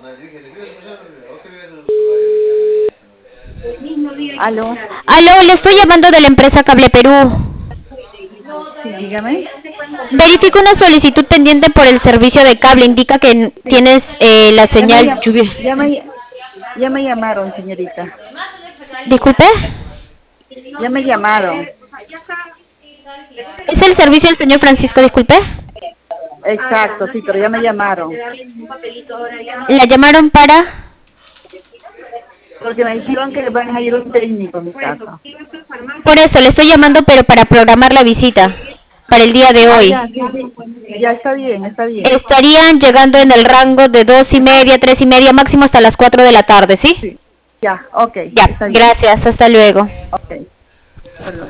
Aló, Aló, le estoy llamando de la empresa Cable Perú. sí, dígame. Verifico una solicitud pendiente por el servicio de cable. Indica que tienes la Ya me, señal lluvia. ya me llamaron, señorita. Disculpe. Ya me llamaron. ¿Es el servicio del señor Francisco, disculpe? Exacto, sí, pero ya me llamaron. La llamaron para... Porque me dijeron que van a ir un técnico a mi casa. Por eso, le estoy llamando, pero para programar la visita. Para el día de Ah, hoy. ya, sí, sí. Ya está bien, está bien. Estarían llegando en el rango de 2:30, 3:30, máximo hasta las 4 de la tarde, ¿sí? Sí. Ya, ok, Ya, está bien. gracias, hasta luego. Ok. Hasta luego.